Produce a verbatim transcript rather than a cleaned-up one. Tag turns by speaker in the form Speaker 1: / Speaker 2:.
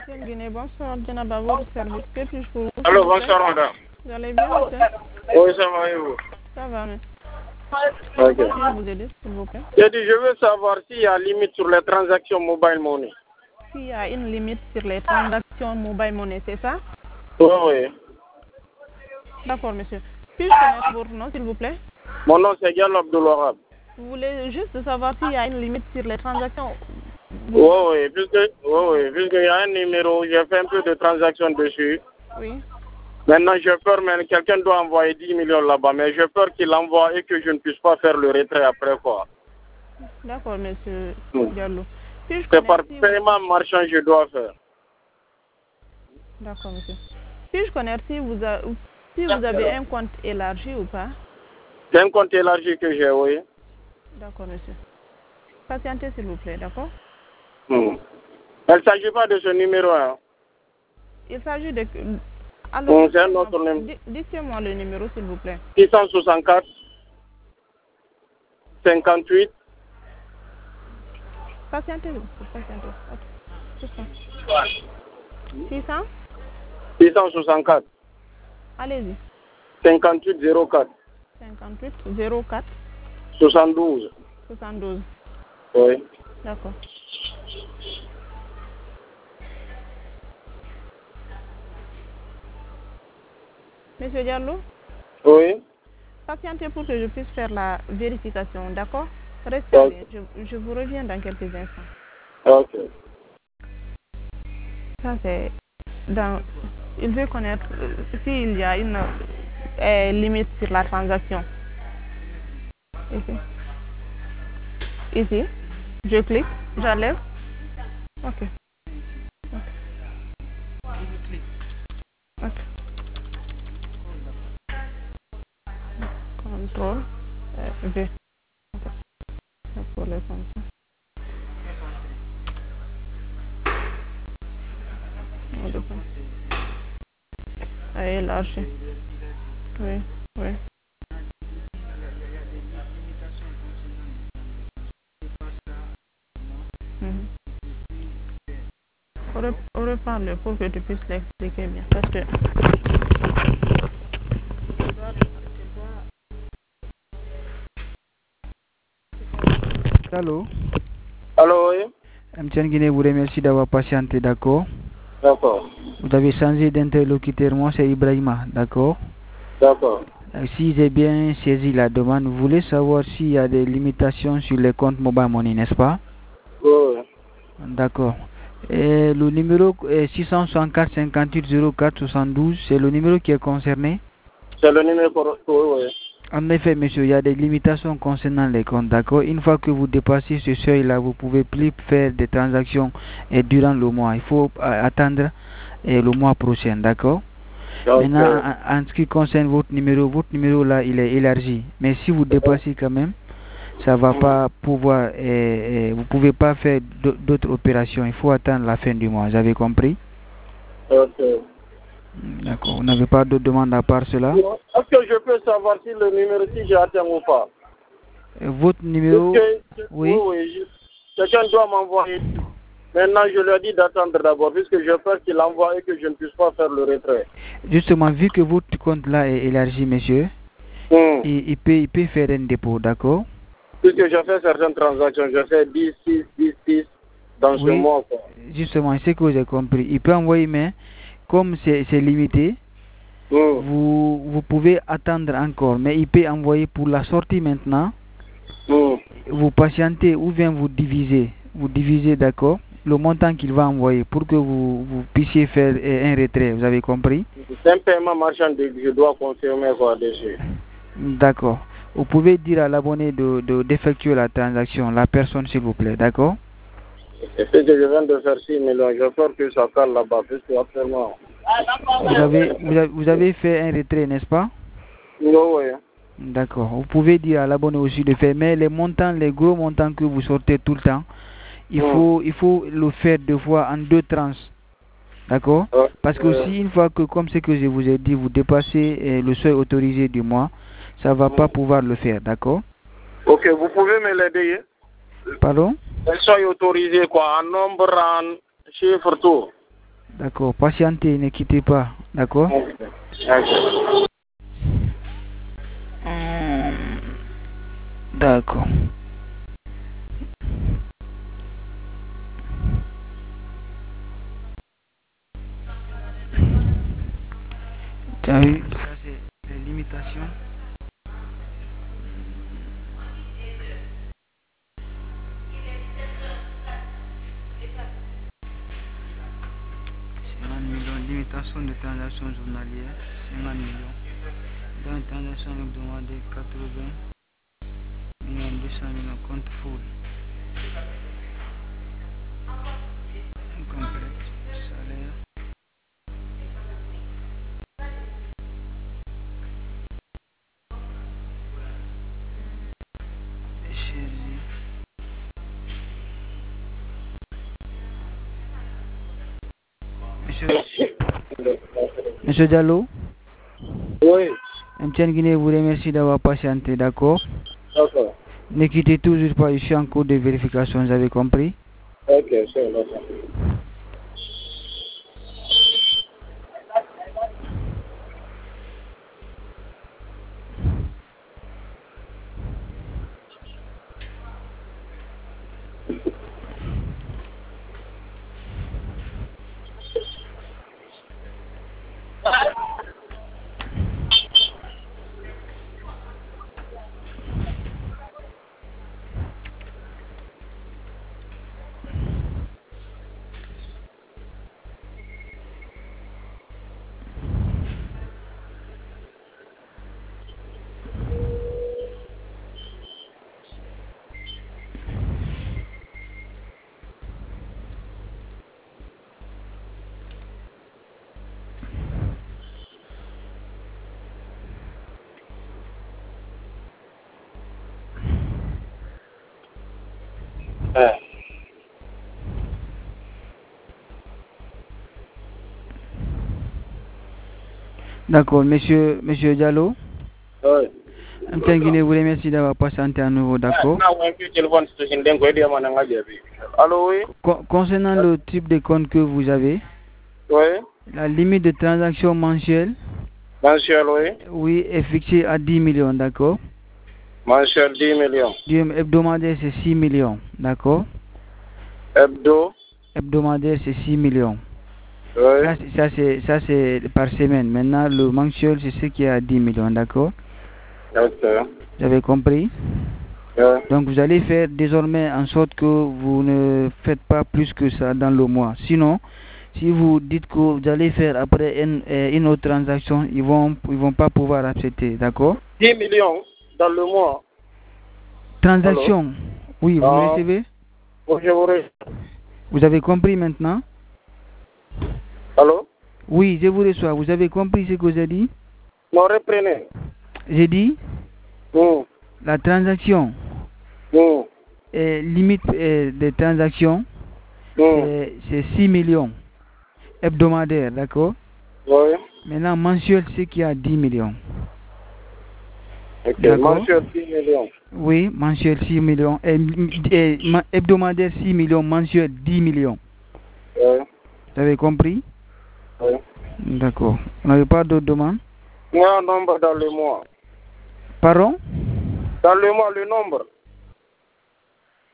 Speaker 1: Guinée, bonsoir, Djenaba, votre service. Que puis-je pour vous?
Speaker 2: Allô, bonsoir, madame.
Speaker 1: Vous allez bien, monsieur?
Speaker 2: Oui, ça va et vous?
Speaker 1: Ça va, mais.
Speaker 2: Ok.
Speaker 1: Puis-je vous aider, s'il vous plaît?
Speaker 2: J'ai dit, je veux savoir s'il y a limite sur les transactions mobile money.
Speaker 1: S'il y a une limite sur les transactions mobile money, c'est ça?
Speaker 2: Oui, oui.
Speaker 1: D'accord, monsieur. Puis-je connaître votre nom, s'il vous plaît?
Speaker 2: Mon nom, c'est Diallo Abdoulouarab.
Speaker 1: Vous voulez juste savoir s'il y a une limite sur les transactions?
Speaker 2: Oui, oui, puisque, oui, oui, puisqu'il y a un numéro, j'ai fait un peu de transactions dessus.
Speaker 1: Oui.
Speaker 2: Maintenant, j'ai peur, mais quelqu'un doit envoyer dix millions là-bas, mais j'ai peur qu'il envoie et que je ne puisse pas faire le retrait après, quoi.
Speaker 1: D'accord, monsieur
Speaker 2: Hmm.
Speaker 1: Diallo. Puis-je
Speaker 2: C'est par
Speaker 1: connaître si
Speaker 2: paiement
Speaker 1: vous...
Speaker 2: marchand que je dois faire.
Speaker 1: D'accord, monsieur. Puis-je connaître si vous, a... si vous avez un compte élargi ou pas?
Speaker 2: C'est un compte élargi que j'ai, oui.
Speaker 1: D'accord, monsieur. Patientez, s'il vous plaît, d'accord?
Speaker 2: Hmm. Il ne s'agit pas de ce numéro, hein.
Speaker 1: Il s'agit de... Alors,
Speaker 2: Hmm, c'est un autre numéro.
Speaker 1: di- dites-moi le numéro, s'il vous plaît.
Speaker 2: six cent soixante-quatre, cinquante-huit.
Speaker 1: Patientez, patientez. Ok, c'est ça. six cents?
Speaker 2: six cent soixante-quatre,
Speaker 1: Allez-y.
Speaker 2: cinquante-huit zéro quatre,
Speaker 1: cinquante-huit zéro quatre
Speaker 2: soixante-douze.
Speaker 1: soixante-douze.
Speaker 2: Oui.
Speaker 1: D'accord. Monsieur Diallo,
Speaker 2: Oui.
Speaker 1: patientez pour que je puisse faire la vérification, d'accord? Restez en
Speaker 2: Ok.
Speaker 1: ligne. Je, je vous reviens dans quelques instants.
Speaker 2: Ok.
Speaker 1: Ça, c'est dans... Il veut connaître euh, s'il y a une euh, limite sur la transaction. Ici. Ici. Je clique. J'enlève. Ok. Ok. Contrôle. Euh, V. Ok. Pour le comme ça. On dépend. Ah, élargi. Oui. Oui. Mhm. On rep- on reprend le pour que tu puisses l'expliquer bien. Parce que...
Speaker 3: Allô?
Speaker 2: Allô, oui.
Speaker 3: M T N Guinée vous remercie d'avoir patienté, d'accord?
Speaker 2: D'accord.
Speaker 3: Vous avez changé d'interlocuteur, moi c'est Ibrahima, d'accord?
Speaker 2: D'accord.
Speaker 3: Euh, Si j'ai bien saisi la demande, vous voulez savoir s'il y a des limitations sur les comptes mobile money, n'est-ce pas?
Speaker 2: Oui, oui.
Speaker 3: D'accord. Et le numéro euh, six cent soixante-quatre cinquante-huit zéro quatre soixante-douze, c'est le numéro qui est concerné?
Speaker 2: C'est le numéro. Oui, oui.
Speaker 3: En effet, monsieur, il y a des limitations concernant les comptes, d'accord? Une fois que vous dépassez ce seuil-là, vous ne pouvez plus faire des transactions et durant le mois. Il faut euh, attendre euh, le mois prochain, d'accord?
Speaker 2: Donc,
Speaker 3: Maintenant,
Speaker 2: euh,
Speaker 3: en, en ce qui concerne votre numéro, votre numéro là, il est élargi. Mais si vous dépassez quand même, ça va pas pouvoir, euh, euh, vous pouvez pas faire d'au- d'autres opérations. Il faut attendre la fin du mois. Vous avez compris?
Speaker 2: ok.
Speaker 3: D'accord. Vous n'avez pas d'autres demandes à part cela?
Speaker 2: Est-ce que je peux savoir si le numéro si j'ai atteint ou pas?
Speaker 3: Euh, Votre numéro,
Speaker 2: Parce que, oui,
Speaker 3: oui.
Speaker 2: oui. je- Quelqu'un doit m'envoyer. Maintenant, je lui ai dit d'attendre d'abord, puisque j'ai peur qu'il envoie et que je ne puisse pas faire le retrait.
Speaker 3: Justement, vu que votre compte là est élargi, monsieur,
Speaker 2: Hmm.
Speaker 3: il, il peut, il peut faire un dépôt, d'accord?
Speaker 2: Puisque j'ai fait certaines transactions, j'ai fait dix, six, dix, six dans ce
Speaker 3: Oui,
Speaker 2: mois, quoi.
Speaker 3: justement, c'est ce que j'ai compris. Il peut envoyer, mais comme c'est c'est limité,
Speaker 2: Hmm.
Speaker 3: vous, vous pouvez attendre encore. Mais il peut envoyer pour la sortie maintenant.
Speaker 2: Hmm.
Speaker 3: Vous patientez ou bien vous divisez. Vous divisez, d'accord? Le montant qu'il va envoyer pour que vous, vous puissiez faire euh, un retrait. Vous avez compris?
Speaker 2: C'est un paiement marchand que je dois confirmer quoi dessus.
Speaker 3: D'accord. Vous pouvez dire à l'abonné de, de, d'effectuer la transaction, la personne s'il vous plaît, d'accord?
Speaker 2: Et ce que je viens de faire six millions, j'ai peur que ça cale là-bas, puisque actuellement.
Speaker 3: Vous avez, vous avez, vous avez fait un retrait, n'est-ce pas?
Speaker 2: Oui, oui.
Speaker 3: D'accord. Vous pouvez dire à l'abonné aussi de faire, mais les montants, les gros montants que vous sortez tout le temps, il
Speaker 2: Hmm.
Speaker 3: faut, il faut le faire deux fois en deux tranches. D'accord?
Speaker 2: Euh,
Speaker 3: Parce que
Speaker 2: euh,
Speaker 3: si une fois que, comme ce que je vous ai dit, vous dépassez euh, le seuil autorisé du mois, ça ne va pas pouvoir le faire, d'accord?
Speaker 2: Ok, vous pouvez me l'aider.
Speaker 3: Pardon?
Speaker 2: Elles sont autorisées quoi, en nombre, en chiffre, tout.
Speaker 3: D'accord, patientez, ne quittez pas. D'accord.
Speaker 2: Ok. Ok.
Speaker 3: Hum, D'accord. Tu as vu, ça c'est les limitations. cinquante millions, limitation de transactions journalières, cinquante millions. Dans les transactions hebdomadaires, quatre-vingts millions, deux cents millions, compte full. Incomplète, salaire. Chérie. Monsieur, Monsieur Diallo,
Speaker 2: Oui.
Speaker 3: M T N Guinée vous remercie d'avoir patienté, d'accord?
Speaker 2: D'accord.
Speaker 3: Ne quittez toujours pas, je suis en cours de vérification, vous avez compris?
Speaker 2: Ok, c'est d'accord. Ah.
Speaker 3: D'accord, monsieur, monsieur Diallo,
Speaker 2: Oui.
Speaker 3: M T N Guinée vous remercie d'avoir patienté à nouveau, d'accord?
Speaker 2: Allô, oui.
Speaker 3: Con- Concernant le type de compte que vous avez,
Speaker 2: Oui.
Speaker 3: la limite de transaction mensuelle,
Speaker 2: Mensuel, oui.
Speaker 3: oui, est fixée à dix millions, d'accord?
Speaker 2: Mensuel dix millions.
Speaker 3: Du hebdomadaire, c'est six millions, d'accord?
Speaker 2: Hebdo.
Speaker 3: Hebdomadaire, c'est six millions.
Speaker 2: Oui.
Speaker 3: Ça, c'est- ça, c'est, ça, c'est par semaine. Maintenant, le mensuel, c'est ce qui est à dix millions, d'accord?
Speaker 2: Ok.
Speaker 3: Vous avez compris?
Speaker 2: Oui.
Speaker 3: Donc, vous allez faire désormais en sorte que vous ne faites pas plus que ça dans le mois. Sinon, si vous dites que vous allez faire après une, euh, une autre transaction, ils vont, ils vont pas pouvoir accepter, d'accord?
Speaker 2: dix millions dans le mois.
Speaker 3: Transaction, oui, vous me
Speaker 2: Ah,
Speaker 3: recevez?
Speaker 2: oui, je vous reçois.
Speaker 3: Vous avez compris maintenant?
Speaker 2: Allô?
Speaker 3: Oui, je vous reçois. Vous avez compris ce que j'ai dit?
Speaker 2: Non, reprenez.
Speaker 3: J'ai dit,
Speaker 2: Hmm.
Speaker 3: la transaction,
Speaker 2: Hmm.
Speaker 3: euh, limite euh, des transactions,
Speaker 2: Hmm.
Speaker 3: c'est c'est six millions hebdomadaires, d'accord?
Speaker 2: Oui.
Speaker 3: Maintenant, mensuel, c'est qu'il y a dix millions.
Speaker 2: Ok.
Speaker 3: D'accord?
Speaker 2: Mensuel dix millions.
Speaker 3: Oui, mensuel six millions. Et, et, ma- hebdomadaire six millions, mensuel dix millions.
Speaker 2: Oui.
Speaker 3: Vous avez compris?
Speaker 2: Oui.
Speaker 3: D'accord. Vous n'avez pas d'autres demandes?
Speaker 2: Non, nombre dans le mois.
Speaker 3: Pardon?
Speaker 2: Dans le mois, le nombre.